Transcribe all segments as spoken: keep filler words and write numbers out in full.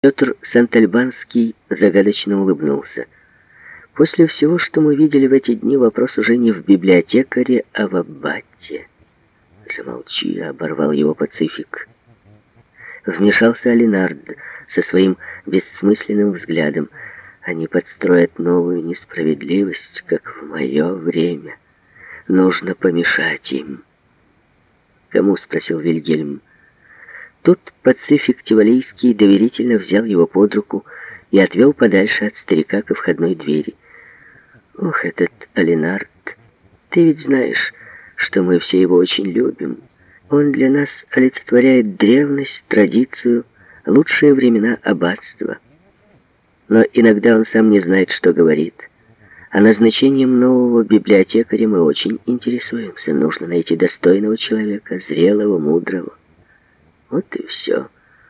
Петр Сантальбанский загадочно улыбнулся. После всего, что мы видели в эти дни, вопрос уже не в библиотекаре, а в аббате. Замолчи, оборвал его Пацифик. Вмешался Алинард со своим бессмысленным взглядом. Они подстроят новую несправедливость, как в мое время. Нужно помешать им. Кому? Спросил Вильгельм. Тут Пацифик Тивалийский доверительно взял его под руку и отвел подальше от старика ко входной двери. «Ох, этот Алинард, ты ведь знаешь, что мы все его очень любим. Он для нас олицетворяет древность, традицию, лучшие времена аббатства. Но иногда он сам не знает, что говорит. А назначением нового библиотекаря мы очень интересуемся. Нужно найти достойного человека, зрелого, мудрого. Вот и все».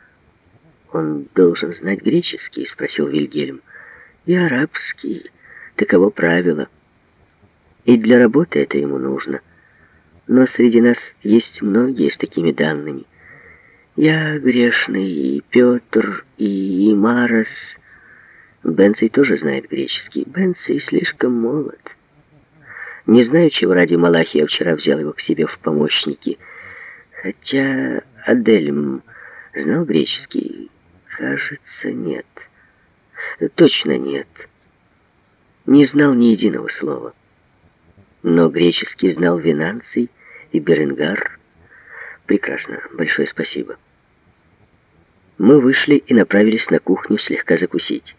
«Он должен знать греческий?» — спросил Вильгельм. «И арабский. Таково правило. И для работы это ему нужно. Но среди нас есть многие с такими данными. Я грешный, и Петр, и Марос. Бенций тоже знает греческий. Бенций слишком молод. Не знаю, чего ради Малахия вчера взял его к себе в помощники. Хотя Адельм знал греческий? Кажется, нет. Точно нет. Не знал ни единого слова. Но греческий знал Венанций и Беренгар. Прекрасно. Большое спасибо. Мы вышли и направились на кухню слегка закусить.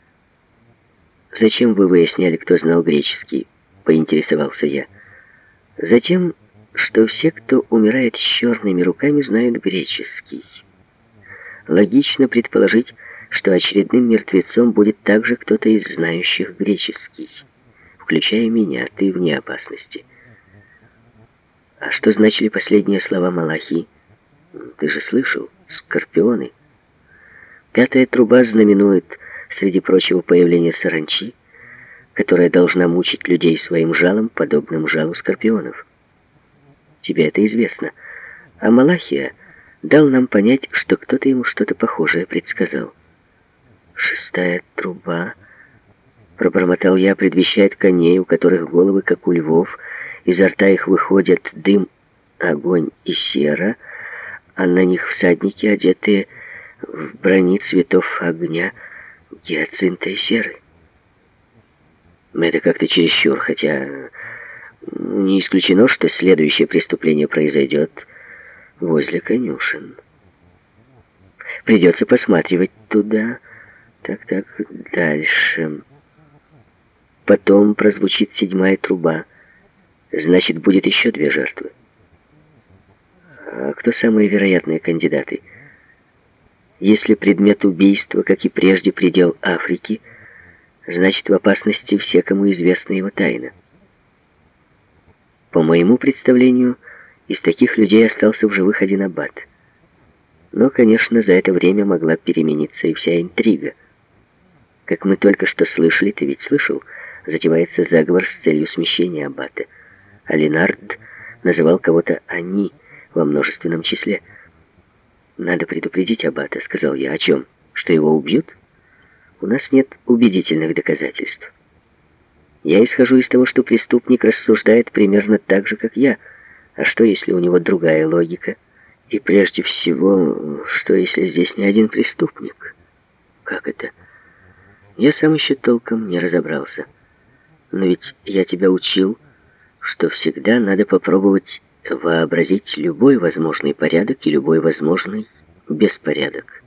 «Зачем вы выясняли, кто знал греческий?» — поинтересовался я. «Затем, что все, кто умирает с черными руками, знают греческий. Логично предположить, что очередным мертвецом будет также кто-то из знающих греческий, включая меня. Ты вне опасности». «А что значили последние слова Малахии? Ты же слышал? Скорпионы. Пятая труба знаменует, среди прочего, появление саранчи, которая должна мучить людей своим жалом, подобным жалу скорпионов. Тебе это известно. А Малахия дал нам понять, что кто-то ему что-то похожее предсказал. «Шестая труба», — пробормотал я, — предвещает коней, у которых головы, как у львов, изо рта их выходят дым, огонь и сера, а на них всадники, одетые в брони цветов огня, гиацинта и серы. Это как-то чересчур, хотя не исключено, что следующее преступление произойдет возле конюшен. Придется посматривать туда. Так-так, дальше. Потом прозвучит седьмая труба. Значит, будет еще две жертвы. А кто самые вероятные кандидаты? Если предмет убийства, как и прежде, предел Африки, значит, в опасности все, кому известна его тайна. По моему представлению, из таких людей остался в живых один аббат. Но, конечно, за это время могла перемениться и вся интрига. Как мы только что слышали, ты ведь слышал, затевается заговор с целью смещения аббата. А Ленард называл кого-то «они» во множественном числе. «Надо предупредить аббата», — сказал я. «О чем? Что его убьют? У нас нет убедительных доказательств. Я исхожу из того, что преступник рассуждает примерно так же, как я. А что, если у него другая логика? И прежде всего, что, если здесь не один преступник? Как это? Я сам еще толком не разобрался. Но ведь я тебя учил, что всегда надо попробовать вообразить любой возможный порядок и любой возможный беспорядок.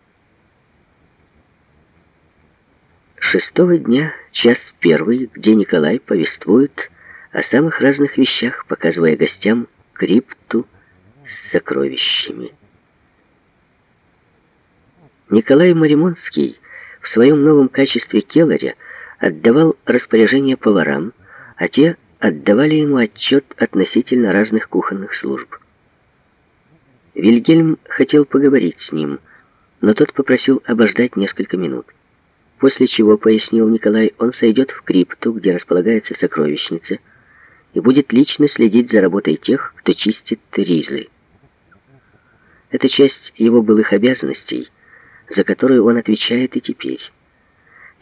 Шестого дня, час первый, где Николай повествует о самых разных вещах, показывая гостям крипту с сокровищами. Николай Маримонский в своем новом качестве келаря отдавал распоряжения поварам, а те отдавали ему отчет относительно разных кухонных служб. Вильгельм хотел поговорить с ним, но тот попросил обождать несколько минут. После чего, пояснил Николай, он сойдет в крипту, где располагается сокровищница, и будет лично следить за работой тех, кто чистит ризы. Эта часть его былых обязанностей за которую он отвечает и теперь.